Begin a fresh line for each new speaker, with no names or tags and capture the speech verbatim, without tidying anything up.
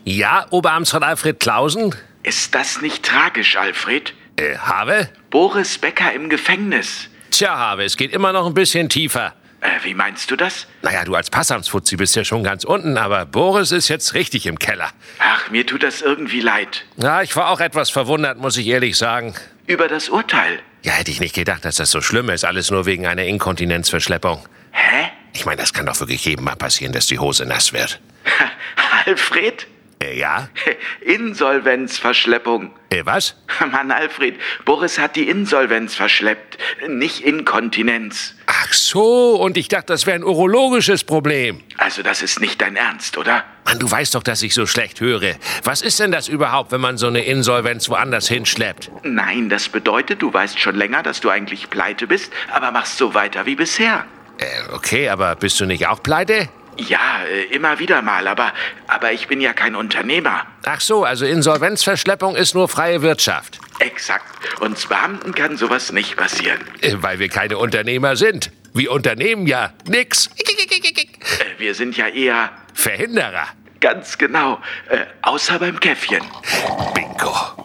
Ja, Oberamtsrat Alfred Clausen?
Ist das nicht tragisch, Alfred?
Äh, Have?
Boris Becker im Gefängnis.
Tja, Have, es geht immer noch ein bisschen tiefer.
Äh, wie meinst du das?
Naja, du als Passamtsfuzzi bist ja schon ganz unten, aber Boris ist jetzt richtig im Keller.
Ach, mir tut das irgendwie leid.
Ja, ich war auch etwas verwundert, muss ich ehrlich sagen.
Über das Urteil?
Ja, hätte ich nicht gedacht, dass das so schlimm ist. Alles nur wegen einer Inkontinenzverschleppung.
Hä?
Ich meine, das kann doch wirklich jedem mal passieren, dass die Hose nass wird.
Alfred?
Äh, ja?
Insolvenzverschleppung.
Äh, was?
Mann, Alfred, Boris hat die Insolvenz verschleppt, nicht Inkontinenz.
Ach so, und ich dachte, das wäre ein urologisches Problem.
Also das ist nicht dein Ernst, oder?
Mann, du weißt doch, dass ich so schlecht höre. Was ist denn das überhaupt, wenn man so eine Insolvenz woanders hinschleppt?
Nein, das bedeutet, du weißt schon länger, dass du eigentlich pleite bist, aber machst so weiter wie bisher.
Äh, okay, aber bist du nicht auch pleite?
Ja, äh, immer wieder mal, aber, aber ich bin ja kein Unternehmer.
Ach so, also Insolvenzverschleppung ist nur freie Wirtschaft.
Exakt. Uns Beamten kann sowas nicht passieren.
Äh, weil wir keine Unternehmer sind. Wir unternehmen ja nix.
Äh, wir sind ja eher...
Verhinderer.
Ganz genau. Äh, außer beim Käffchen.
Bingo.